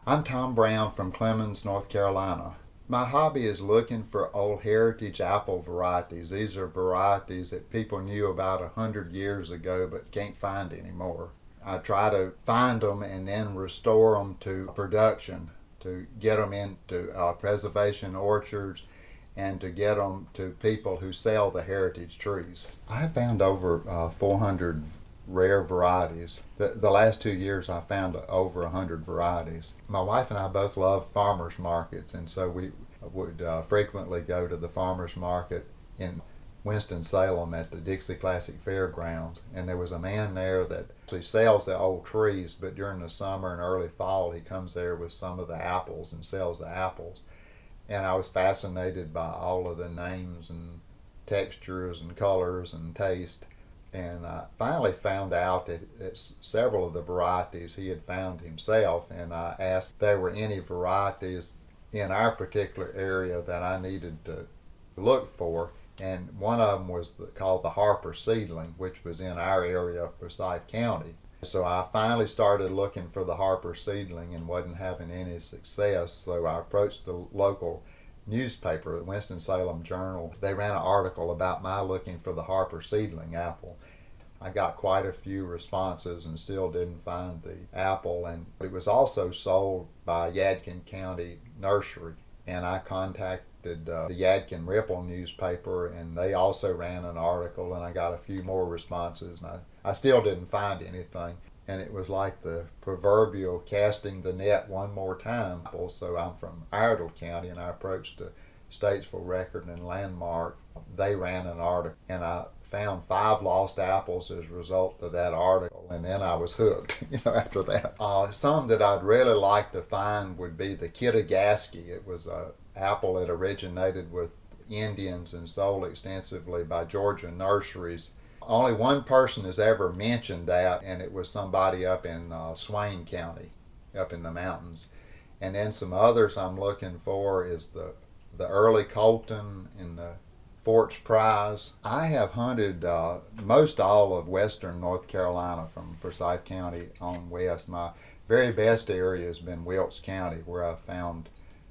I'm Tom Brown from Clemens, North Carolina. My hobby is looking for old heritage apple varieties. These are varieties that people knew about 100 years ago but can't find anymore. I try to find them and then restore them to production, to get them into preservation orchards and to get them to people who sell the heritage trees. I have found over 400 rare varieties. The last 2 years I found over 100 varieties. My wife and I both love farmers markets, and so we would frequently go to the farmers market in Winston-Salem at the Dixie Classic Fairgrounds, and there was a man there that actually sells the old trees, but during the summer and early fall he comes there with some of the apples and sells the apples. And I was fascinated by all of the names and textures and colors and taste. And I finally found out that several of the varieties he had found himself, and I asked if there were any varieties in our particular area that I needed to look for. And one of them was called the Harper seedling, which was in our area of Forsyth County. So I finally started looking for the Harper seedling and wasn't having any success. So I approached the local newspaper, the Winston-Salem Journal. They ran an article about my looking for the Harper seedling apple. I got quite a few responses and still didn't find the apple, and it was also sold by Yadkin County Nursery, and I contacted the Yadkin Ripple newspaper, and they also ran an article, and I got a few more responses, and I still didn't find anything. And it was like the proverbial casting the net one more time. So I'm from Iredell County, and I approached the Statesville Record and Landmark. They ran an article, and I found 5 lost apples as a result of that article, and then I was hooked. After that, some that I'd really like to find would be the Kittigaski. It was an apple that originated with Indians and sold extensively by Georgia nurseries. Only one person has ever mentioned that, and it was somebody up in Swain County, up in the mountains. And then some others I'm looking for is the early Colton and the Fort's Prize. I have hunted most all of western North Carolina from Forsyth County on west. My very best area has been Wilkes County, where I've found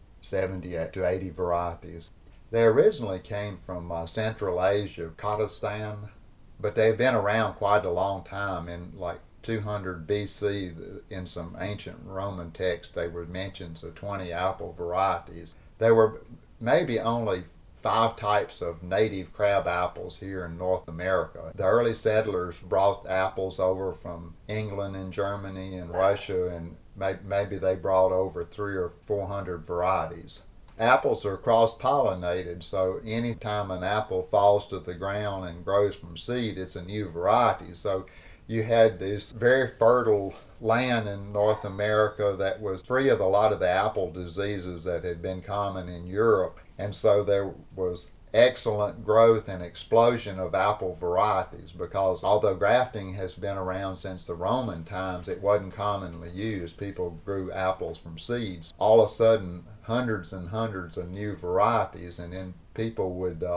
70 to 80 varieties. They originally came from Central Asia, Kazakhstan, but they've been around quite a long time. In like 200 BC, in some ancient Roman text, they were mentions of 20 apple varieties. There were maybe only 5 types of native crab apples here in North America. The early settlers brought apples over from England and Germany and Russia, and maybe they brought over 300 or 400 varieties. Apples are cross-pollinated, so anytime an apple falls to the ground and grows from seed, it's a new variety. So you had this very fertile land in North America that was free of a lot of the apple diseases that had been common in Europe. And so there was excellent growth and explosion of apple varieties, because although grafting has been around since the Roman times, it wasn't commonly used. People grew apples from seeds. All of a sudden, hundreds and hundreds of new varieties, and then people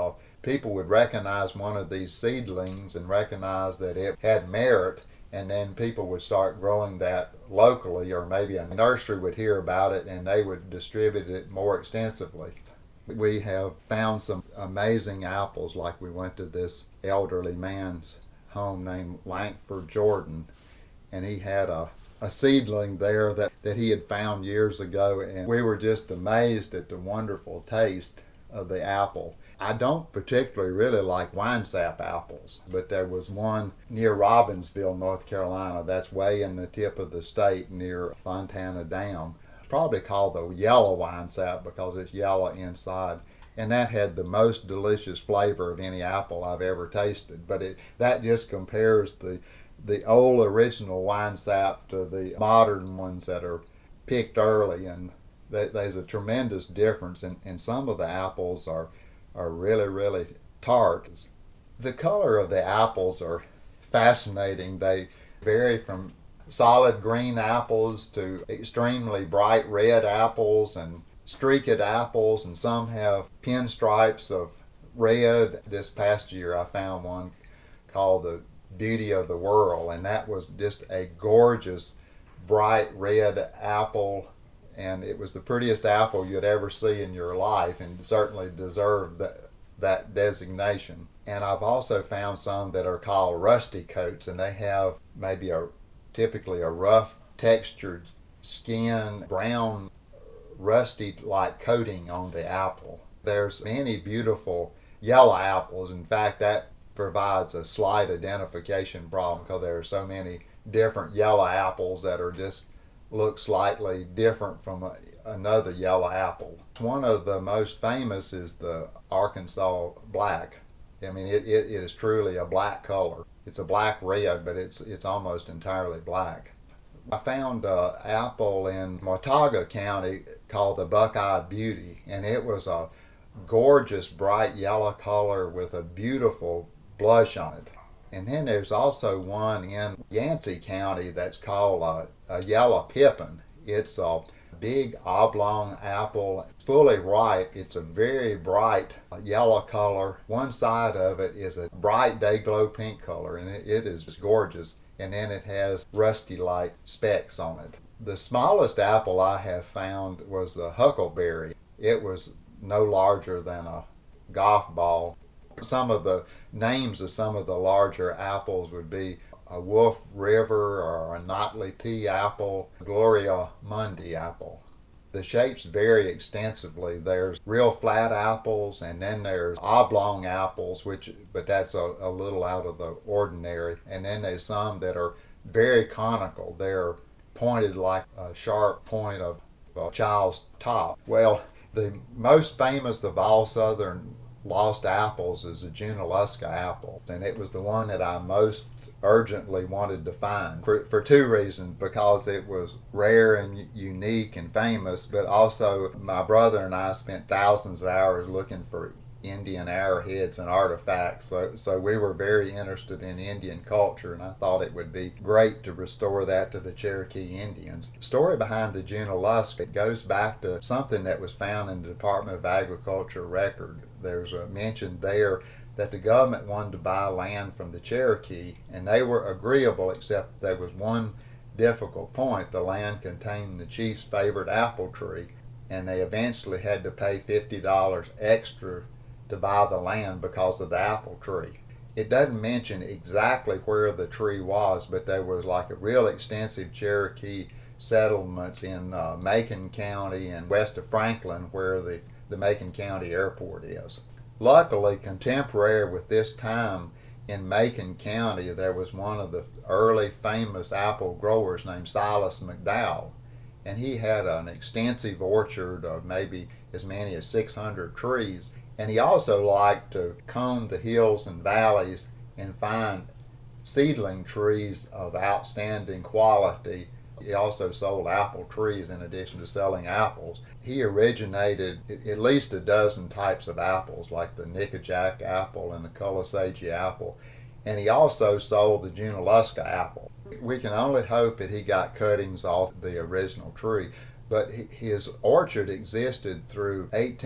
would recognize one of these seedlings and recognize that it had merit, and then people would start growing that locally, or maybe a nursery would hear about it and they would distribute it more extensively. We have found some amazing apples, like we went to this elderly man's home named Lankford Jordan, and he had a seedling there that he had found years ago, and we were just amazed at the wonderful taste of the apple. I don't particularly really like winesap apples, but there was one near Robbinsville, North Carolina, that's way in the tip of the state near Fontana Dam. Probably called the yellow winesap because it's yellow inside, and that had the most delicious flavor of any apple I've ever tasted. But that just compares the old original winesap to the modern ones that are picked early, and there's a tremendous difference, and some of the apples are really, really tart. The color of the apples are fascinating. They vary from solid green apples to extremely bright red apples and streaked apples, and some have pinstripes of red. This past year I found one called the Beauty of the World, and that was just a gorgeous bright red apple and it was the prettiest apple you'd ever see in your life, and certainly deserved that designation. And I've also found some that are called rusty coats, and they have maybe typically a rough textured skin, brown rusty like coating on the apple. There's many beautiful yellow apples. In fact, that provides a slight identification problem because there are so many different yellow apples that are just look slightly different from another yellow apple. One of the most famous is the Arkansas Black. I mean, it is truly a black color. It's a black red, but it's almost entirely black. I found an apple in Watauga County called the Buckeye Beauty, and it was a gorgeous bright yellow color with a beautiful blush on it. And then there's also one in Yancey County that's called a yellow pippin. It's a big oblong apple, fully ripe. It's a very bright yellow color. One side of it is a bright day glow pink color, and it is just gorgeous. And then it has rusty light specks on it. The smallest apple I have found was the huckleberry. It was no larger than a golf ball. Some of the names of some of the larger apples would be a Wolf River or a Notley Pea apple, Gloria Mundi apple. The shapes vary extensively. There's real flat apples, and then there's oblong apples, but that's a little out of the ordinary. And then there's some that are very conical. They're pointed like a sharp point of a child's top. Well, the most famous of all southern lost apples is the Junaluska apple, and it was the one that I most urgently wanted to find for two reasons: because it was rare and unique and famous, but also my brother and I spent thousands of hours looking for Indian arrowheads and artifacts, so we were very interested in Indian culture, and I thought it would be great to restore that to the Cherokee Indians. The story behind the Junaluska, it goes back to something that was found in the Department of Agriculture record. There's a mention there that the government wanted to buy land from the Cherokee, and they were agreeable, except there was one difficult point. The land contained the chief's favorite apple tree, and they eventually had to pay $50 extra to buy the land because of the apple tree. It doesn't mention exactly where the tree was, but there was like a real extensive Cherokee settlements in Macon County and west of Franklin, where the Macon County Airport is. Luckily, contemporary with this time in Macon County, there was one of the early famous apple growers named Silas McDowell, and he had an extensive orchard of maybe as many as 600 trees. And he also liked to comb the hills and valleys and find seedling trees of outstanding quality. He also sold apple trees in addition to selling apples. He originated at least a dozen types of apples, like the Nickajack apple and the Kulasagi apple. And he also sold the Junaluska apple. We can only hope that he got cuttings off the original tree. But his orchard existed through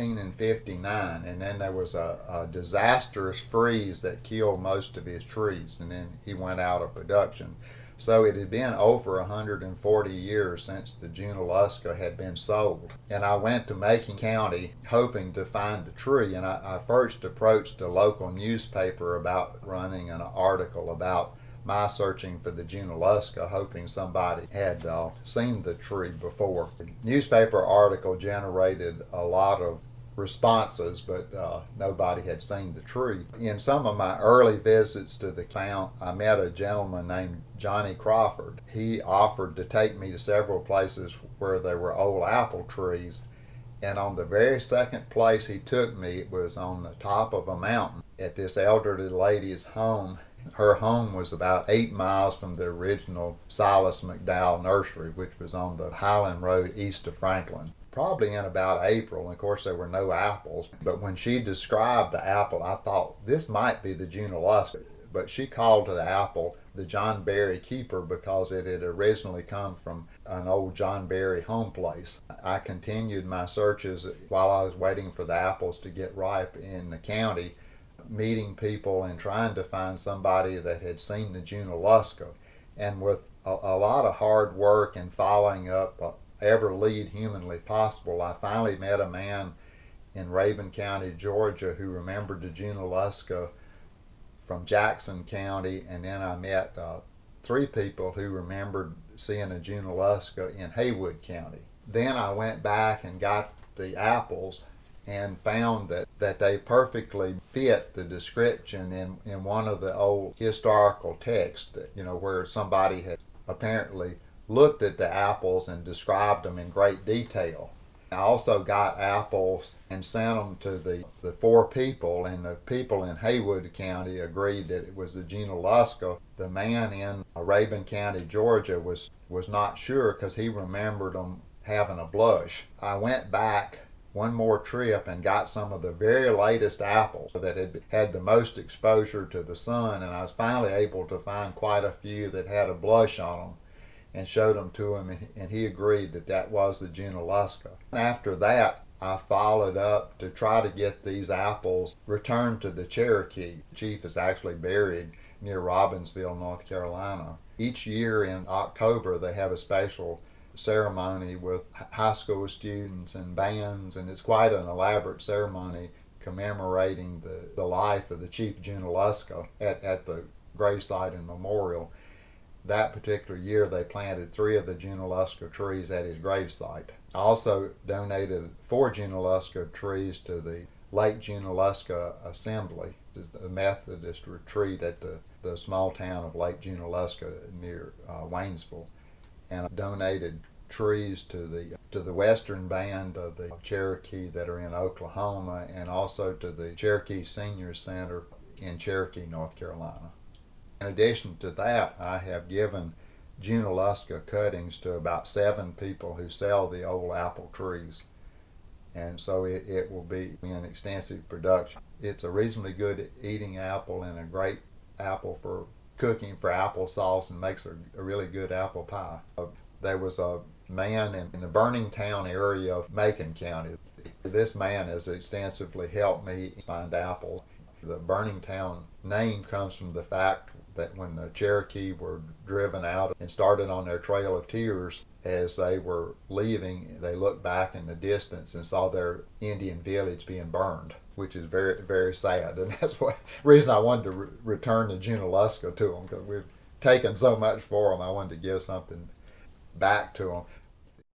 1859, and then there was a disastrous freeze that killed most of his trees, and then he went out of production. So it had been over 140 years since the Junaluska had been sold. And I went to Macon County hoping to find the tree, and I first approached a local newspaper about running an article about my searching for the Junaluska, hoping somebody had seen the tree before. The newspaper article generated a lot of responses, but nobody had seen the tree. In some of my early visits to the town, I met a gentleman named Johnny Crawford. He offered to take me to several places where there were old apple trees, and on the very second place he took me, it was on the top of a mountain at this elderly lady's home. Her home was about 8 miles from the original Silas McDowell nursery, which was on the Highland Road east of Franklin. Probably in about April, and of course there were no apples. But when she described the apple, I thought this might be the Junaluska. But she called to the apple the John Berry Keeper because it had originally come from an old John Berry home place. I continued my searches while I was waiting for the apples to get ripe in the county, meeting people and trying to find somebody that had seen the Junaluska. And with a lot of hard work and following up ever lead humanly possible. I finally met a man in Rabun County, Georgia, who remembered the Junaluska from Jackson County, and then I met 3 people who remembered seeing a Junaluska in Haywood County. Then I went back and got the apples and found that they perfectly fit the description in one of the old historical texts, where somebody had apparently looked at the apples and described them in great detail. I also got apples and sent them to the 4 people, and the people in Haywood County agreed that it was the Junaluska. The man in Rabun County, Georgia was not sure because he remembered them having a blush. I went back one more trip and got some of the very latest apples that had had the most exposure to the sun, and I was finally able to find quite a few that had a blush on them and showed them to him, and he agreed that was the Junaluska. After that, I followed up to try to get these apples returned to the Cherokee. The chief is actually buried near Robbinsville, North Carolina. Each year in October, they have a special ceremony with high school students and bands, and it's quite an elaborate ceremony commemorating the life of the Chief Junaluska at the gravesite and memorial. That particular year, they planted 3 of the Junaluska trees at his gravesite. I also donated 4 Junaluska trees to the Lake Junaluska Assembly, a Methodist retreat at the small town of Lake Junaluska near Waynesville. And I donated trees to the Western Band of the Cherokee that are in Oklahoma, and also to the Cherokee Senior Center in Cherokee, North Carolina. In addition to that, I have given Junaluska cuttings to about 7 people who sell the old apple trees, and so it will be in extensive production. It's a reasonably good eating apple and a great apple for cooking for applesauce, and makes a really good apple pie. There was a man in the Burning Town area of Macon County. This man has extensively helped me find apples. The Burning Town name comes from the fact that when the Cherokee were driven out and started on their Trail of Tears, as they were leaving, they looked back in the distance and saw their Indian village being burned, which is very, very sad. And that's the reason I wanted to return the Junaluska to them, because we've taken so much for them. I wanted to give something back to them.